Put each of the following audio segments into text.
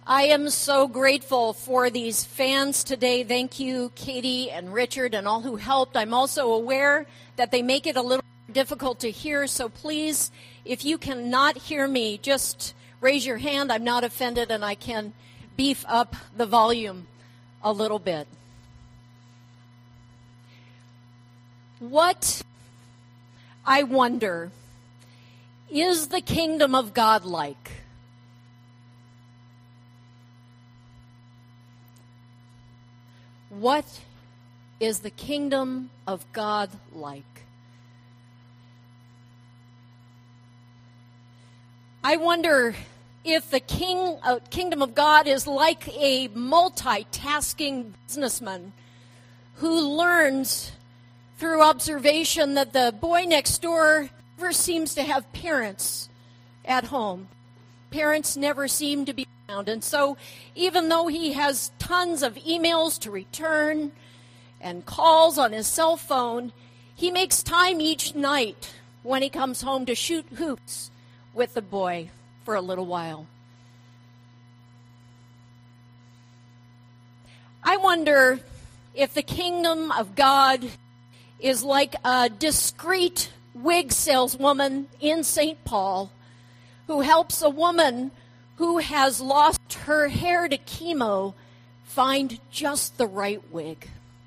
I am so grateful for these fans today. Thank you, Katie and Richard and all who helped. I'm also aware that they make it a little difficult to hear, so please, if you cannot hear me, just raise your hand. I'm not offended, and I can beef up the volume a little bit. What, I wonder, is the kingdom of God like? What is the kingdom of God like? I wonder if the kingdom of God is like a multitasking businessman who learns through observation that the boy next door never seems to have parents at home. Parents never seem to be around. And so even though he has tons of emails to return and calls on his cell phone, he makes time each night when he comes home to shoot hoops with the boy for a little while. I wonder if the kingdom of God is like a discreet wig saleswoman in St. Paul who helps a woman who has lost her hair to chemo find just the right wig.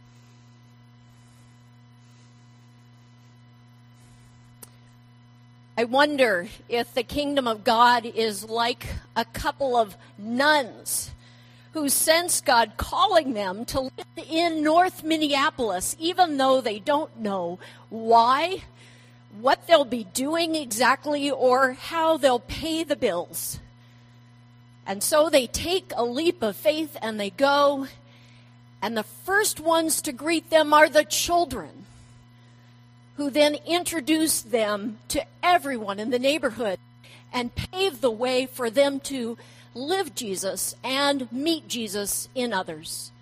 I wonder if the kingdom of God is like a couple of nuns who sense God calling them to live in North Minneapolis, even though they don't know why, what they'll be doing exactly, or how they'll pay the bills. And so they take a leap of faith and they go, and the first ones to greet them are the children, who then introduce them to everyone in the neighborhood and pave the way for them to live Jesus and meet Jesus in others.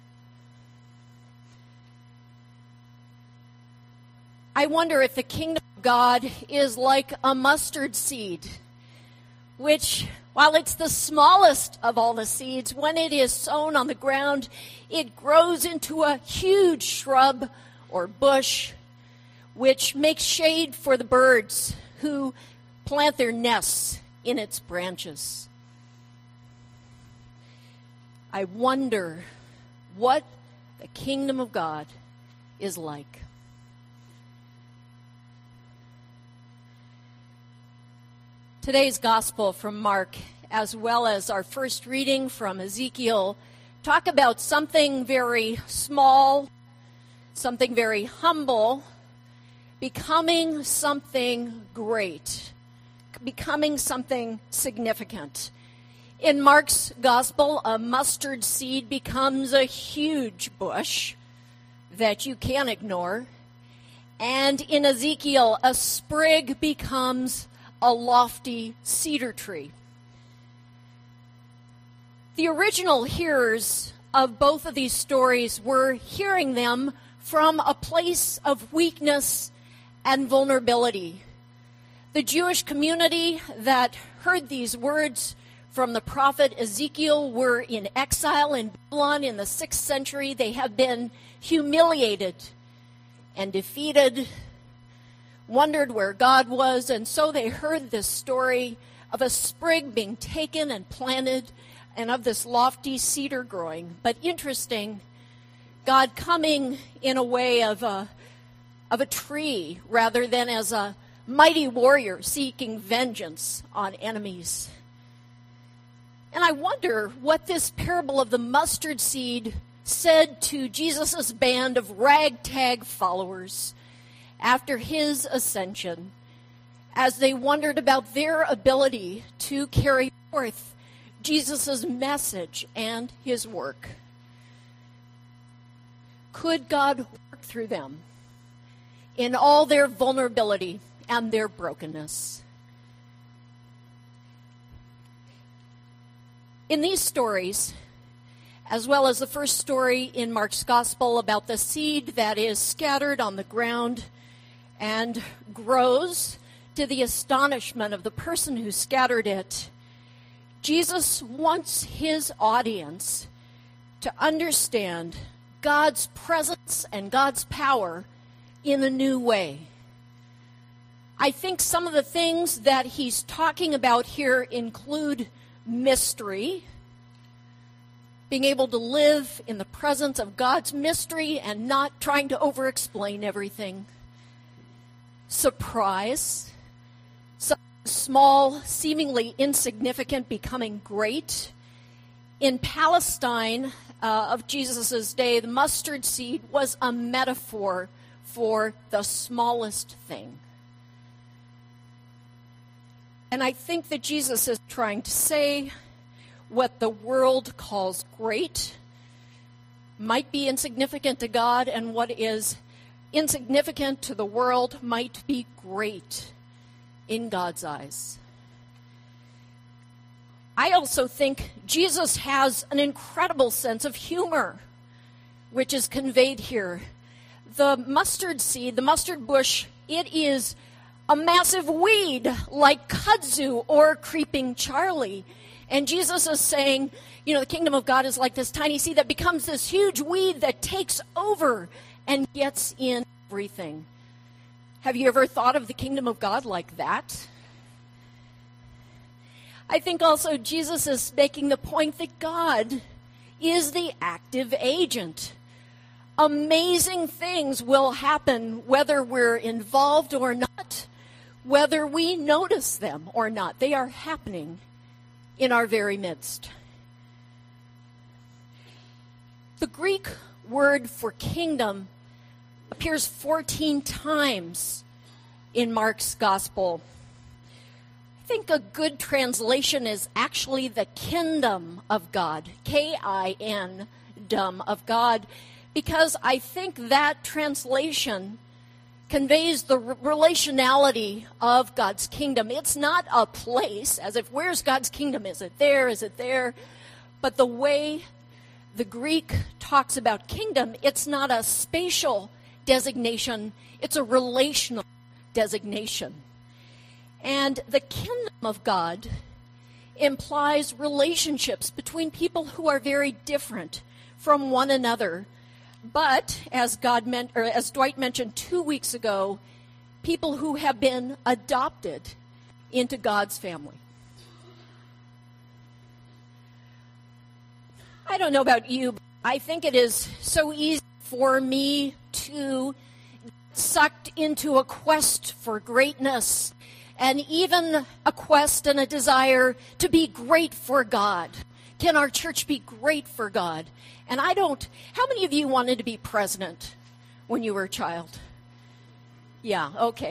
I wonder if the kingdom of God is like a mustard seed, which, while it's the smallest of all the seeds, when it is sown on the ground, it grows into a huge shrub or bush, which makes shade for the birds who plant their nests in its branches. I wonder what the kingdom of God is like. Today's gospel from Mark, as well as our first reading from Ezekiel, talk about something very small, something very humble, becoming something great, becoming something significant. In Mark's gospel, a mustard seed becomes a huge bush that you can't ignore. And in Ezekiel, a sprig becomes a lofty cedar tree. The original hearers of both of these stories were hearing them from a place of weakness and vulnerability. The Jewish community that heard these words from the prophet Ezekiel were in exile in Babylon in the 6th century. They have been humiliated and defeated, wondered where God was, and so they heard this story of a sprig being taken and planted and of this lofty cedar growing. But interesting, God coming in a way of a tree rather than as a mighty warrior seeking vengeance on enemies. And I wonder what this parable of the mustard seed said to Jesus' band of ragtag followers after his ascension, as they wondered about their ability to carry forth Jesus' message and his work. Could God work through them in all their vulnerability and their brokenness? In these stories, as well as the first story in Mark's gospel about the seed that is scattered on the ground and grows to the astonishment of the person who scattered it, Jesus wants his audience to understand God's presence and God's power in a new way. I think some of the things that he's talking about here include mystery, being able to live in the presence of God's mystery and not trying to over-explain everything. Surprise, something small, seemingly insignificant, becoming great. In Palestine of Jesus' day, the mustard seed was a metaphor for the smallest thing. And I think that Jesus is trying to say what the world calls great might be insignificant to God, and what is insignificant to the world might be great in God's eyes. I also think Jesus has an incredible sense of humor, which is conveyed here. The mustard seed, the mustard bush, it is a massive weed like kudzu or creeping Charlie. And Jesus is saying, you know, the kingdom of God is like this tiny seed that becomes this huge weed that takes over and gets in everything. Have you ever thought of the kingdom of God like that? I think also Jesus is making the point that God is the active agent. Amazing things will happen whether we're involved or not, whether we notice them or not. They are happening in our very midst. The Greek word for kingdom appears 14 times in Mark's gospel. I think a good translation is actually the kingdom of God, K-I-N, dom of God, because I think that translation conveys the relationality of God's kingdom. It's not a place, as if where's God's kingdom? Is it there? Is it there? But the way the Greek talks about kingdom, it's not a spatial designation, it's a relational designation. And the kingdom of God implies relationships between people who are very different from one another. But, as Dwight mentioned 2 weeks ago, people who have been adopted into God's family. I don't know about you, but I think it is so easy for me to get sucked into a quest for greatness, and even a quest and a desire to be great for God. Can our church be great for God? And how many of you wanted to be president when you were a child? Yeah, okay.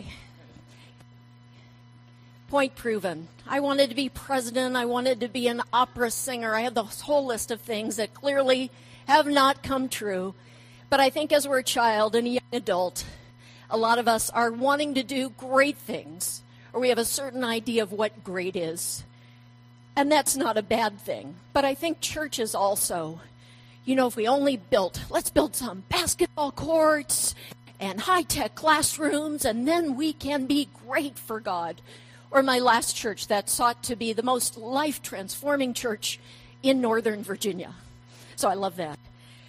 Point proven. I wanted to be president. I wanted to be an opera singer. I had this whole list of things that clearly have not come true. But I think as we're a child and a young adult, a lot of us are wanting to do great things, or we have a certain idea of what great is. And that's not a bad thing. But I think churches also, if we only let's build some basketball courts and high-tech classrooms, and then we can be great for God. Or my last church that sought to be the most life-transforming church in Northern Virginia. So I love that.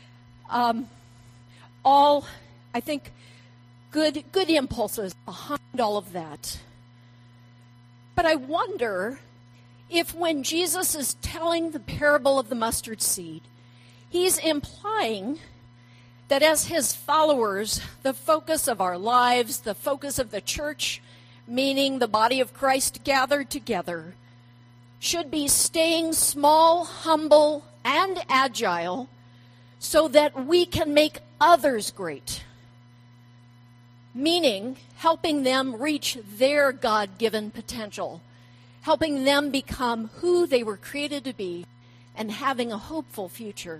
I think, good impulses behind all of that. But I wonder if when Jesus is telling the parable of the mustard seed, he's implying that as his followers, the focus of our lives, the focus of the church, meaning the body of Christ gathered together, should be staying small, humble, and agile so that we can make others great. Meaning, helping them reach their God-given potential, helping them become who they were created to be, and having a hopeful future.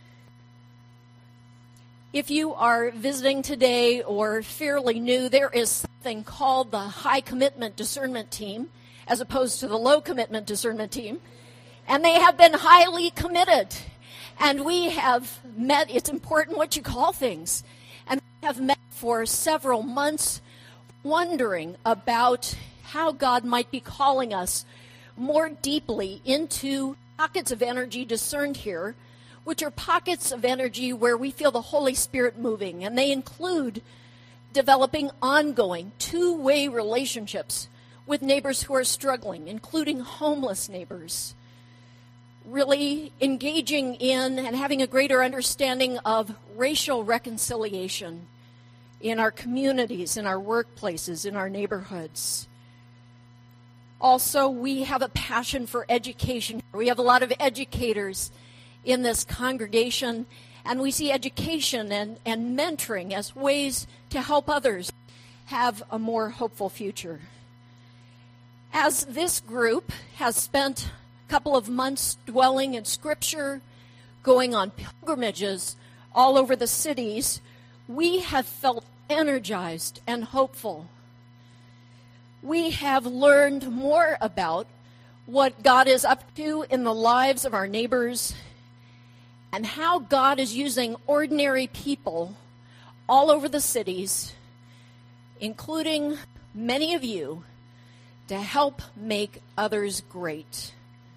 If you are visiting today or fairly new, there is something called the High Commitment Discernment Team, as opposed to the Low Commitment Discernment Team. And they have been highly committed. And we have met, it's important what you call things, and we have met for several months wondering about how God might be calling us more deeply into pockets of energy discerned here, which are pockets of energy where we feel the Holy Spirit moving, and they include developing ongoing two-way relationships with neighbors who are struggling, including homeless neighbors, really engaging in and having a greater understanding of racial reconciliation in our communities, in our workplaces, in our neighborhoods. Also, we have a passion for education. We have a lot of educators in this congregation, and we see education and mentoring as ways to help others have a more hopeful future. As this group has spent a couple of months dwelling in Scripture, going on pilgrimages all over the cities, we have felt energized and hopeful. We have learned more about what God is up to in the lives of our neighbors and how God is using ordinary people all over the cities, including many of you, to help make others great.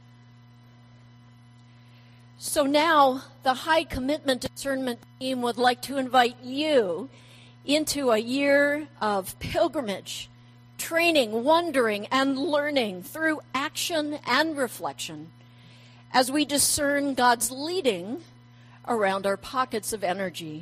So now the High Commitment Discernment team would like to invite you into a year of pilgrimage, training, wondering, and learning through action and reflection as we discern God's leading around our pockets of energy.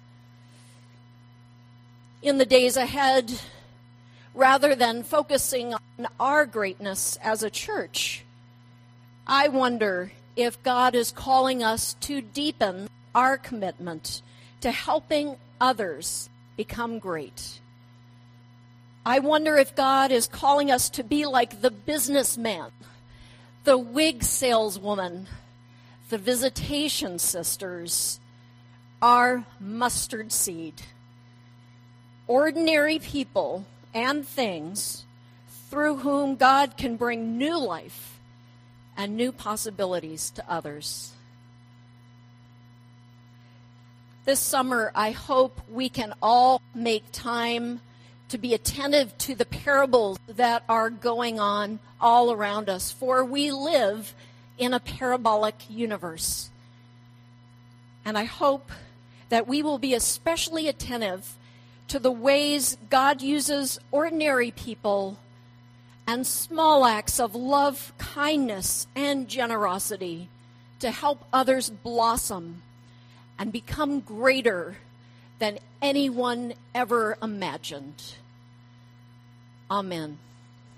In the days ahead, rather than focusing on our greatness as a church, I wonder if God is calling us to deepen our commitment to helping others become great. I wonder if God is calling us to be like the businessman, the wig saleswoman, the visitation sisters, our mustard seed. Ordinary people and things through whom God can bring new life and new possibilities to others. This summer, I hope we can all make time to be attentive to the parables that are going on all around us, for we live in a parabolic universe. And I hope that we will be especially attentive to the ways God uses ordinary people and small acts of love, kindness, and generosity to help others blossom and become greater than anyone ever imagined. Amen.